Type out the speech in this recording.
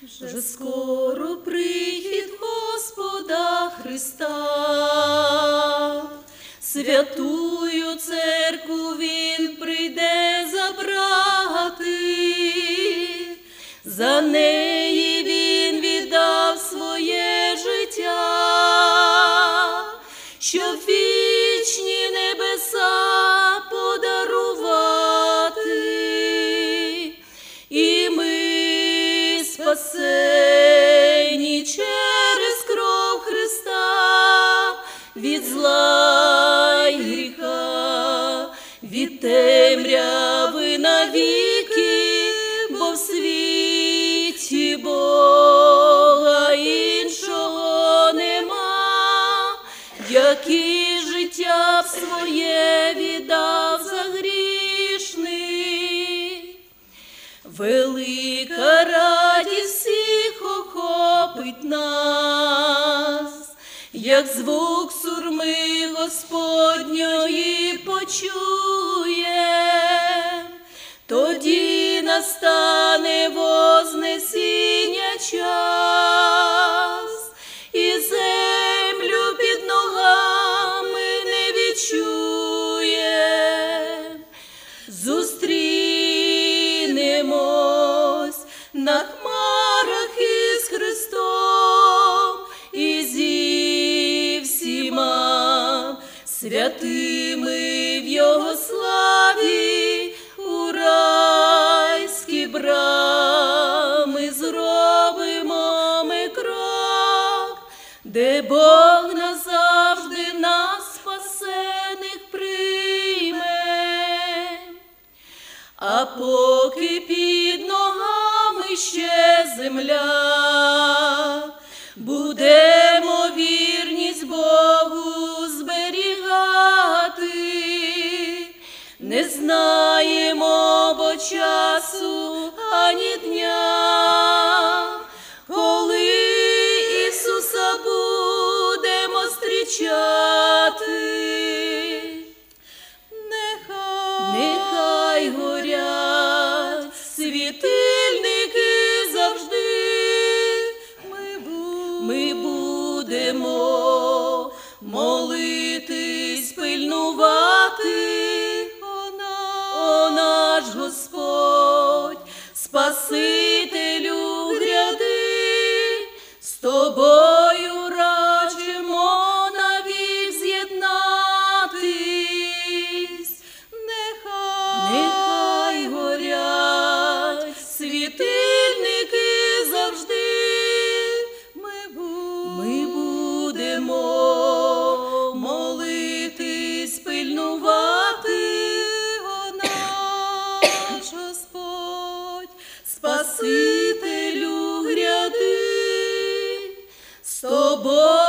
Вже скоро прихід Господа Христа, святую церкву Він прийде забрати, за неї Він віддав своє життя, щоб вічні небеса подарувати, і ми спасені через кров Христа від зла й гріха, від темряви навіки, бо в світі Бога іншого нема, який життя б своє віддав за грішних. Велика радість всіх охопить нас, як звук сурми Господньої почуєм, тоді настане вознесіння час, і землю під ногами не відчуєм. Зустрінемось на хмарах із Христом і зі всіма святими в Його славі у райські брами зробимо ми крок, де Бог назавжди нас спасених прийме. А поки під ногами ще земля, будемо вірність Богу зберігати. Не знаємо, бо часу ані дня, коли Ісуса будемо зустрічати. Нехай горять світильники завжди, ми будемо молитись, пильнувати. О наш Господь, Спасителю гряди, з Тобою рачимо навік з'єднатись. Нехай горять світильники завжди, ми будемо молитись, пильнувати. О наш Господь, Спасителю гряди, з Тобою